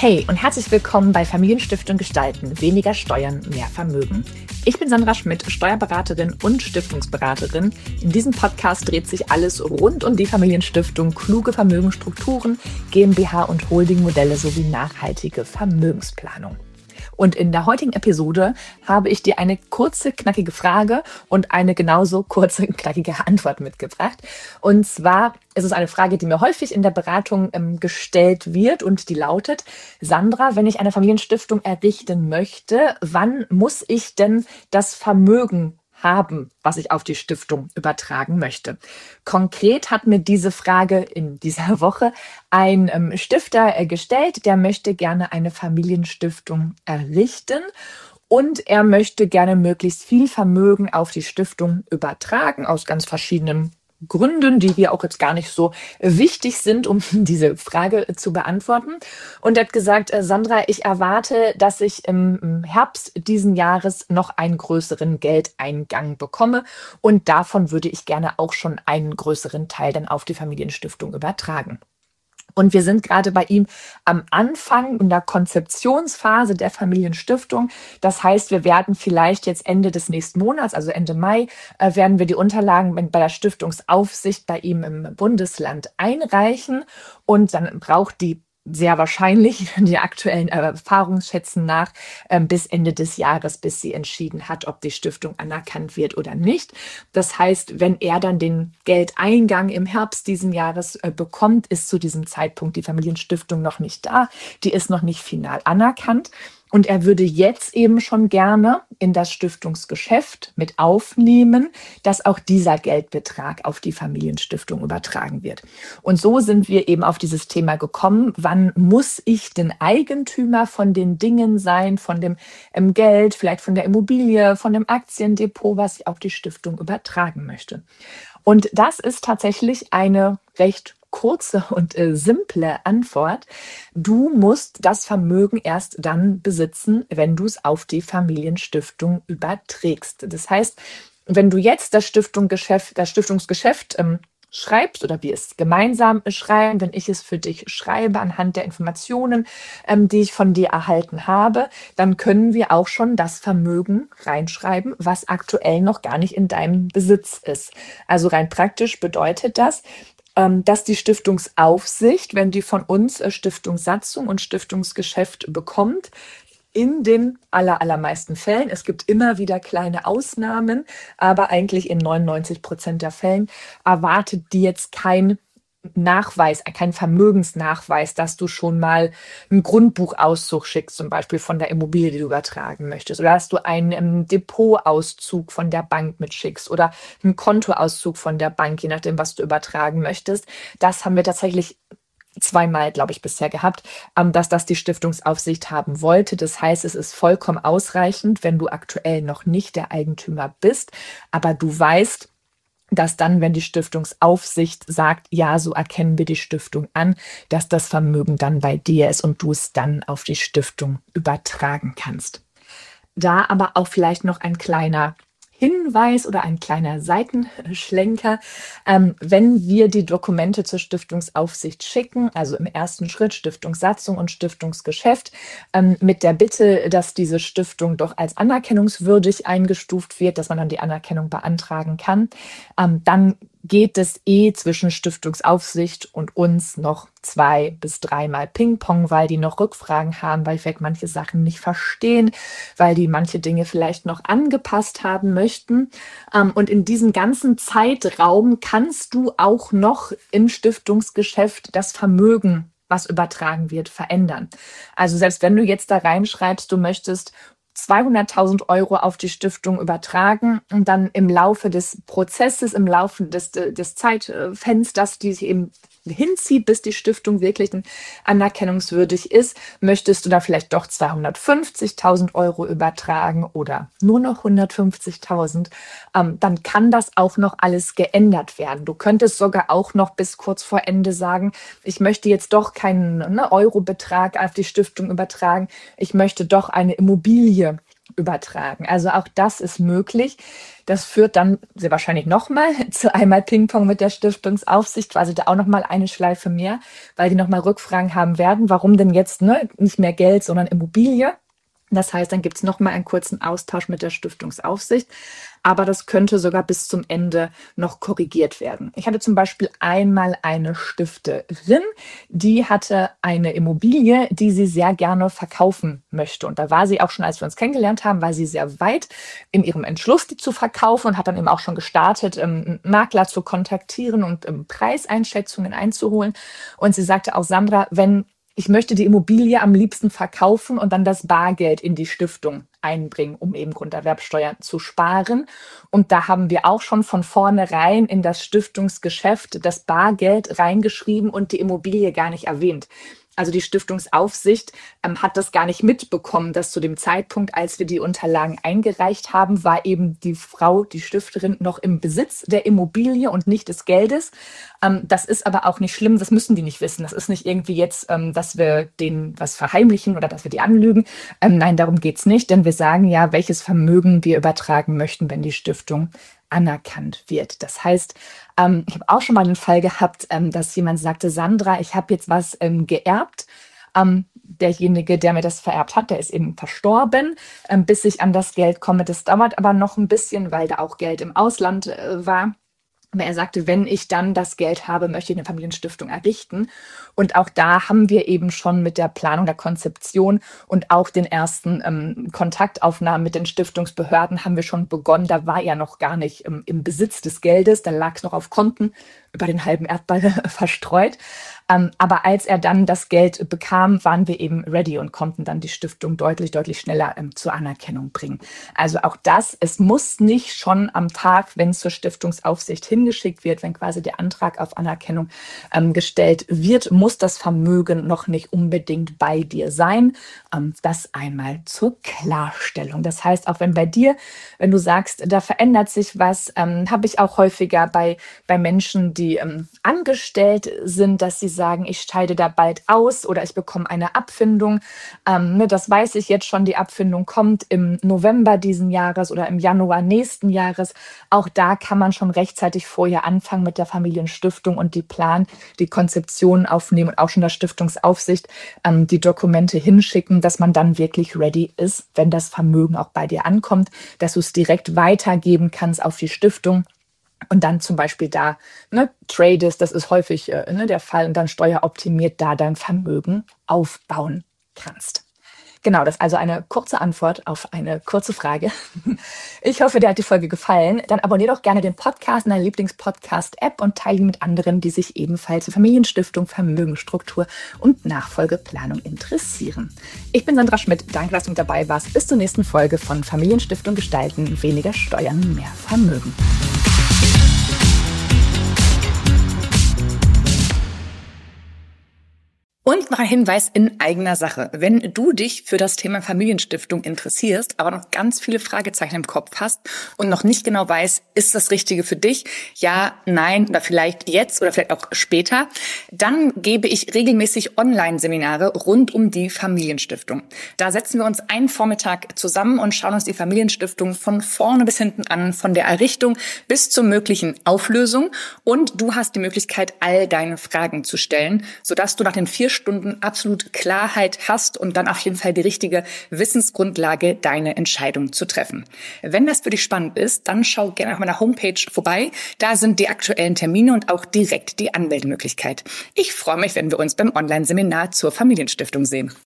Hey und herzlich willkommen bei Familienstiftung Gestalten. Weniger Steuern, mehr Vermögen. Ich bin Sandra Schmidt, Steuerberaterin und Stiftungsberaterin. In diesem Podcast dreht sich alles rund um die Familienstiftung, kluge Vermögensstrukturen, GmbH- und Holdingmodelle sowie nachhaltige Vermögensplanung. Und in der heutigen Episode habe ich dir eine kurze, knackige Frage und eine genauso kurze, knackige Antwort mitgebracht. Und zwar ist es eine Frage, die mir häufig in der Beratung gestellt wird und die lautet: Sandra, wenn ich eine Familienstiftung errichten möchte, wann muss ich denn das Vermögen haben, was ich auf die Stiftung übertragen möchte? Konkret hat mir diese Frage in dieser Woche ein Stifter gestellt, der möchte gerne eine Familienstiftung errichten und er möchte gerne möglichst viel Vermögen auf die Stiftung übertragen, aus ganz verschiedenen Gründen, die hier auch jetzt gar nicht so wichtig sind, um diese Frage zu beantworten. Und er hat gesagt: Sandra, ich erwarte, dass ich im Herbst diesen Jahres noch einen größeren Geldeingang bekomme und davon würde ich gerne auch schon einen größeren Teil dann auf die Familienstiftung übertragen. Und wir sind gerade bei ihm am Anfang in der Konzeptionsphase der Familienstiftung. Das heißt, wir werden vielleicht jetzt Ende des nächsten Monats, also Ende Mai, werden wir die Unterlagen bei der Stiftungsaufsicht bei ihm im Bundesland einreichen. Und dann braucht die sehr wahrscheinlich die aktuellen Erfahrungsschätzen nach bis Ende des Jahres, bis sie entschieden hat, ob die Stiftung anerkannt wird oder nicht. Das heißt, wenn er dann den Geldeingang im Herbst diesen Jahres bekommt, ist zu diesem Zeitpunkt die Familienstiftung noch nicht da. Die ist noch nicht final anerkannt. Und er würde jetzt eben schon gerne in das Stiftungsgeschäft mit aufnehmen, dass auch dieser Geldbetrag auf die Familienstiftung übertragen wird. Und so sind wir eben auf dieses Thema gekommen: Wann muss ich denn Eigentümer von den Dingen sein, von dem Geld, vielleicht von der Immobilie, von dem Aktiendepot, was ich auf die Stiftung übertragen möchte? Und das ist tatsächlich eine recht kurze und simple Antwort. Du musst das Vermögen erst dann besitzen, wenn du es auf die Familienstiftung überträgst. Das heißt, wenn du jetzt das Stiftungsgeschäft schreibst oder wir es gemeinsam schreiben, wenn ich es für dich schreibe anhand der Informationen, die ich von dir erhalten habe, dann können wir auch schon das Vermögen reinschreiben, was aktuell noch gar nicht in deinem Besitz ist. Also rein praktisch bedeutet das, dass die Stiftungsaufsicht, wenn die von uns Stiftungssatzung und Stiftungsgeschäft bekommt, in den allermeisten Fällen, es gibt immer wieder kleine Ausnahmen, aber eigentlich in 99% der Fällen erwartet die jetzt kein Nachweis, kein Vermögensnachweis, dass du schon mal einen Grundbuchauszug schickst, zum Beispiel von der Immobilie, die du übertragen möchtest, oder dass du einen Depotauszug von der Bank mitschickst oder einen Kontoauszug von der Bank, je nachdem, was du übertragen möchtest. Das haben wir tatsächlich zweimal, glaube ich, bisher gehabt, dass das die Stiftungsaufsicht haben wollte. Das heißt, es ist vollkommen ausreichend, wenn du aktuell noch nicht der Eigentümer bist, aber du weißt, dass dann, wenn die Stiftungsaufsicht sagt, ja, so erkennen wir die Stiftung an, dass das Vermögen dann bei dir ist und du es dann auf die Stiftung übertragen kannst. Da aber auch vielleicht noch ein kleiner Hinweis oder ein kleiner Seitenschlenker. Wenn wir die Dokumente zur Stiftungsaufsicht schicken, also im ersten Schritt Stiftungssatzung und Stiftungsgeschäft, mit der Bitte, dass diese Stiftung doch als anerkennungswürdig eingestuft wird, dass man dann die Anerkennung beantragen kann, dann geht es zwischen Stiftungsaufsicht und uns noch 2 bis 3 Mal Ping-Pong, weil die noch Rückfragen haben, weil vielleicht manche Sachen nicht verstehen, weil die manche Dinge vielleicht noch angepasst haben möchten. Und in diesem ganzen Zeitraum kannst du auch noch im Stiftungsgeschäft das Vermögen, was übertragen wird, verändern. Also selbst wenn du jetzt da reinschreibst, du möchtest 200.000 Euro auf die Stiftung übertragen und dann im Laufe des Prozesses, im Laufe des Zeitfensters, die sich eben hinzieht, bis die Stiftung wirklich anerkennungswürdig ist, möchtest du da vielleicht doch 250.000 Euro übertragen oder nur noch 150.000, dann kann das auch noch alles geändert werden. Du könntest sogar auch noch bis kurz vor Ende sagen: Ich möchte jetzt doch keinen Eurobetrag auf die Stiftung übertragen, ich möchte doch eine Immobilie übertragen. Also auch das ist möglich. Das führt dann sehr wahrscheinlich nochmal zu einmal Ping-Pong mit der Stiftungsaufsicht, quasi da auch nochmal eine Schleife mehr, weil die nochmal Rückfragen haben werden, warum denn jetzt nicht mehr Geld, sondern Immobilie. Das heißt, dann gibt es nochmal einen kurzen Austausch mit der Stiftungsaufsicht. Aber das könnte sogar bis zum Ende noch korrigiert werden. Ich hatte zum Beispiel einmal eine Stifterin, die hatte eine Immobilie, die sie sehr gerne verkaufen möchte. Und da war sie auch schon, als wir uns kennengelernt haben, war sie sehr weit in ihrem Entschluss, die zu verkaufen und hat dann eben auch schon gestartet, einen Makler zu kontaktieren und Preiseinschätzungen einzuholen. Und sie sagte auch, Sandra, ich möchte die Immobilie am liebsten verkaufen und dann das Bargeld in die Stiftung einbringen, um eben Grunderwerbsteuer zu sparen. Und da haben wir auch schon von vornherein in das Stiftungsgeschäft das Bargeld reingeschrieben und die Immobilie gar nicht erwähnt. Also die Stiftungsaufsicht hat das gar nicht mitbekommen, dass zu dem Zeitpunkt, als wir die Unterlagen eingereicht haben, war eben die Frau, die Stifterin, noch im Besitz der Immobilie und nicht des Geldes. Das ist aber auch nicht schlimm, das müssen die nicht wissen. Das ist nicht irgendwie jetzt, dass wir denen was verheimlichen oder dass wir die anlügen. Nein, darum geht's nicht, denn wir sagen ja, welches Vermögen wir übertragen möchten, wenn die Stiftung anerkannt wird. Das heißt, ich habe auch schon mal den Fall gehabt, dass jemand sagte, Sandra, ich habe jetzt was geerbt. Derjenige, der mir das vererbt hat, der ist eben verstorben, bis ich an das Geld komme. Das dauert aber noch ein bisschen, weil da auch Geld im Ausland war. Aber er sagte, wenn ich dann das Geld habe, möchte ich eine Familienstiftung errichten. Und auch da haben wir eben schon mit der Planung der Konzeption und auch den ersten Kontaktaufnahmen mit den Stiftungsbehörden haben wir schon begonnen. Da war er noch gar nicht im Besitz des Geldes, da lag es noch auf Konten über den halben Erdball verstreut. Aber als er dann das Geld bekam, waren wir eben ready und konnten dann die Stiftung deutlich, deutlich schneller zur Anerkennung bringen. Also auch das, es muss nicht schon am Tag, wenn es zur Stiftungsaufsicht hingeschickt wird, wenn quasi der Antrag auf Anerkennung gestellt wird, muss das Vermögen noch nicht unbedingt bei dir sein. Das einmal zur Klarstellung. Das heißt, auch wenn bei dir, wenn du sagst, da verändert sich was, habe ich auch häufiger bei Menschen, die angestellt sind, dass sie sagen, ich scheide da bald aus oder ich bekomme eine Abfindung. Das weiß ich jetzt schon, die Abfindung kommt im November diesen Jahres oder im Januar nächsten Jahres. Auch da kann man schon rechtzeitig vorher anfangen mit der Familienstiftung und die Konzeption aufnehmen und auch schon der Stiftungsaufsicht die Dokumente hinschicken, dass man dann wirklich ready ist, wenn das Vermögen auch bei dir ankommt, dass du es direkt weitergeben kannst auf die Stiftung. Und dann zum Beispiel da tradest, das ist häufig der Fall, und dann steueroptimiert da dein Vermögen aufbauen kannst. Genau, das ist also eine kurze Antwort auf eine kurze Frage. Ich hoffe, dir hat die Folge gefallen. Dann abonniere doch gerne den Podcast in deiner Lieblingspodcast-App und teile ihn mit anderen, die sich ebenfalls für Familienstiftung, Vermögensstruktur und Nachfolgeplanung interessieren. Ich bin Sandra Schmidt. Danke, dass du mit dabei warst. Bis zur nächsten Folge von Familienstiftung gestalten. Weniger Steuern, mehr Vermögen. Und noch ein Hinweis in eigener Sache. Wenn du dich für das Thema Familienstiftung interessierst, aber noch ganz viele Fragezeichen im Kopf hast und noch nicht genau weißt, ist das Richtige für dich? Ja, nein oder vielleicht jetzt oder vielleicht auch später. Dann gebe ich regelmäßig Online-Seminare rund um die Familienstiftung. Da setzen wir uns einen Vormittag zusammen und schauen uns die Familienstiftung von vorne bis hinten an, von der Errichtung bis zur möglichen Auflösung. Und du hast die Möglichkeit, all deine Fragen zu stellen, sodass du nach den 4 Stunden absolut Klarheit hast und dann auf jeden Fall die richtige Wissensgrundlage, deine Entscheidung zu treffen. Wenn das für dich spannend ist, dann schau gerne auf meiner Homepage vorbei. Da sind die aktuellen Termine und auch direkt die Anmeldemöglichkeit. Ich freue mich, wenn wir uns beim Online-Seminar zur Familienstiftung sehen.